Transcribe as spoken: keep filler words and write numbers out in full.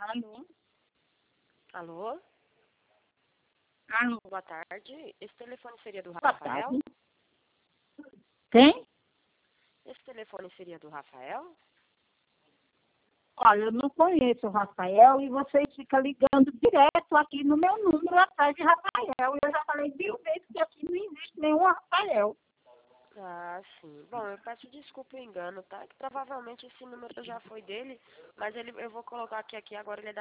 Alô? Alô? Alô? Boa tarde. Esse telefone seria do Boa Rafael? tarde. Quem? Esse telefone seria do Rafael? Olha, eu não conheço o Rafael e vocês ficam ligando direto aqui no meu número atrás de Rafael. Eu já falei mil vezes que aqui não existe nenhum Rafael. Ah, sim. Bom, eu peço desculpa o engano, tá? Que provavelmente esse número já foi dele, mas ele, eu vou colocar aqui, aqui agora ele é da